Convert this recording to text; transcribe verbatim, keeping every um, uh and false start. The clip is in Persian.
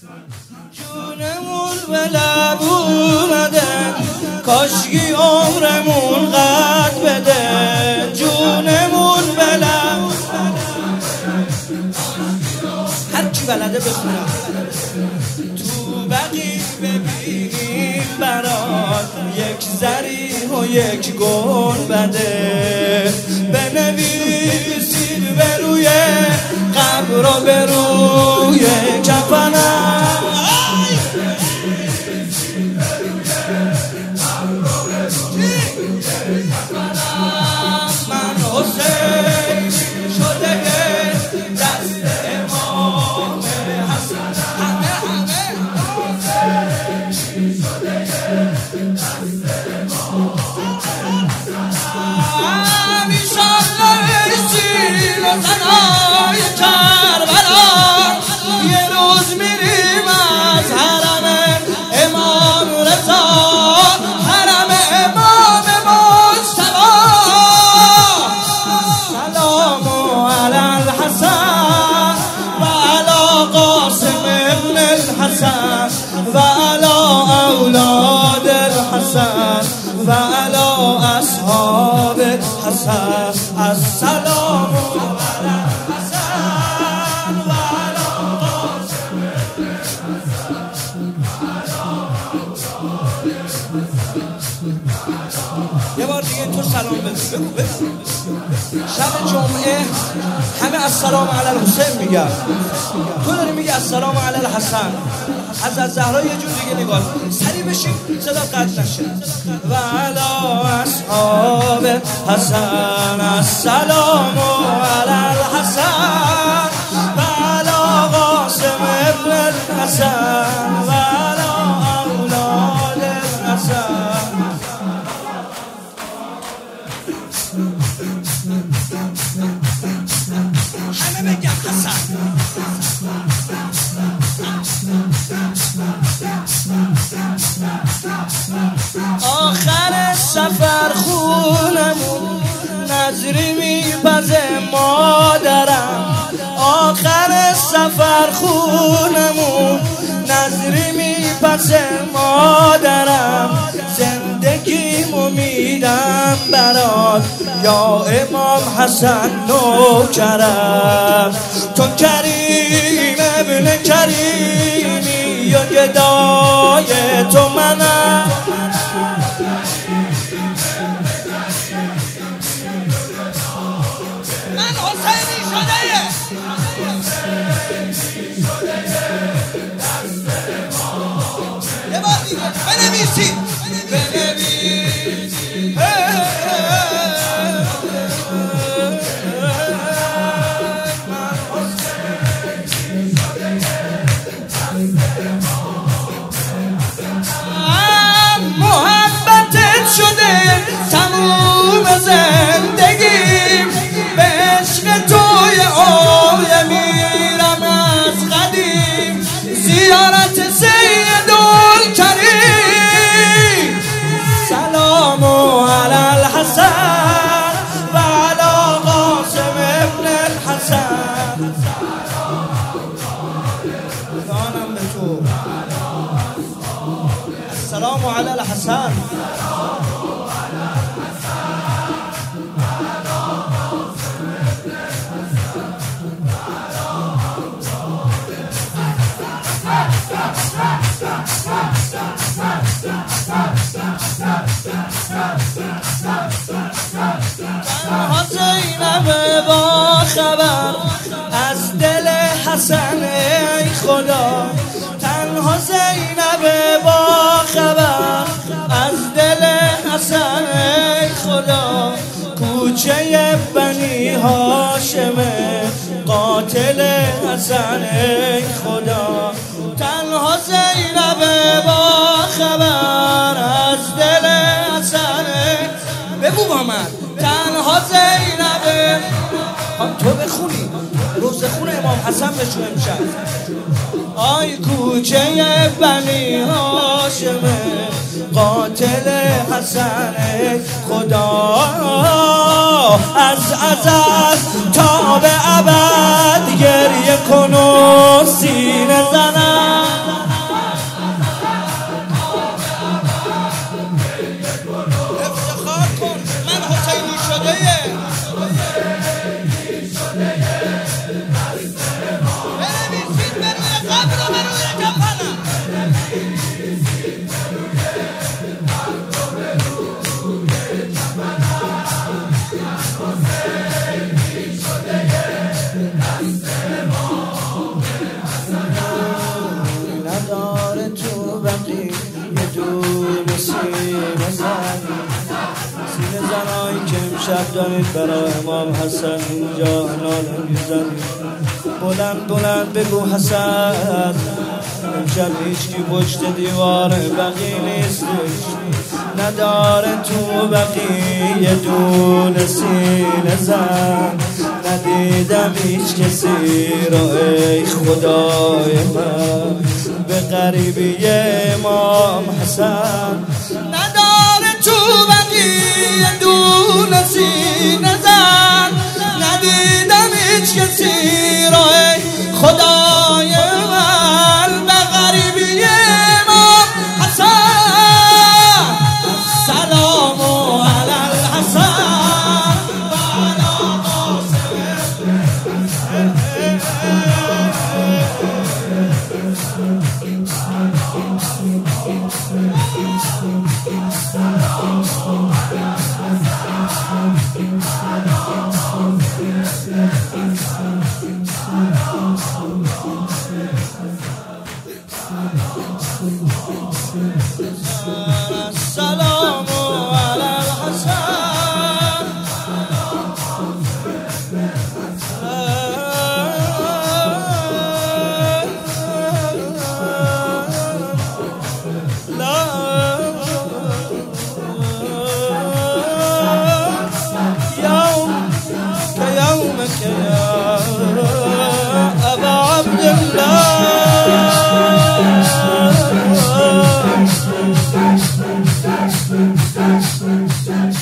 جونمون به لب اومده، کاشکی عمرمون قد بده. جونمون به لب، هر کی بلده بخونه. تو بقی ببینیم برات یک زریح و یک گنبده، بنویسید به روی قبر و به روی کفنم. من حسین شده دست امام حسن، همه همه حسین شده دست امام حسن. ایشالله سیر و زنای کربلا، یه روز میریم از حرم امام رضا، حرم امام مجتبی. سلام علی الحسن و علی قاسم ابن الحسن و علی اولاد الحسن و علی اصحاب الحسن. السلام علی الحسن و علی قاسم ابن الحسن و علی اولاد الحسن. یه بار دیگه تو سلام بده. بگو بگو. شب جمعه همه السلام علی الحسین میگن، تو داری میگی السلام علی الحسن. از از زهرا یه جور دیگه نگاه سری بشین صدا قطع نشه. و علی اصحاب حسن السلام علی الحسن و علی قاسم ابن الحسن و علی اولاد الحسن. همه بگم حسن. آخر سفر خونمون نظری میپزه مادرم. آخر سفر خونمون نظری میپزه مادرم. زندگیمو میدم برات یا امام حسن نوکرم. تو کریم ابن کریمی یا گدای تو منم. من حسینی شده یه بار دیگه بنویسی بنویسی. محبتت شده تموم زندگیم، به عشق توی آیه میرم از قدیم. زیارت سیدالکریم. سلام علی الحسن و علی قاسم ابن الحسن. دانم به تو السلام علی الحسن. تنها زینب با خبر از دل حسن ای خدا. تنها زینب با خبر از دل حسن ای خدا. کوچه بنی هاشمه قاتل حسن ای خدا. تنها زینب با خبر از دل حسن. بگو با من. تنها زینب. هم تو بخونی روز خون امام حسن بشو امشب. آی کوچه بنی هاشمه قاتل حسن خدا. از ازل تا به ابد گریه کن و سینه زنم. نداره تو بقی یه دونه سینه زن، سینه زنایی که امشب دارید برای امام حسن اینجا ناله میزنید. بلند بلند بگو حسن، امشب هیچکی پشت دیوار بقی نیستش. نداره تو بقی یه دونه سینه زن، ندیدم هیچ کسی رو ای خدای من به غریبی امام حسن. نداره تو بقی یه دونه سینه زن، ندیدم هیچ کسی رو ای خدای من به غریبی امام حسن. سلام علی الحسن و علی قاسم. السلام على الحسن. لا يوم كيومك يا أبا عبد الله. Touch, touch, touch, touch, touch, touch.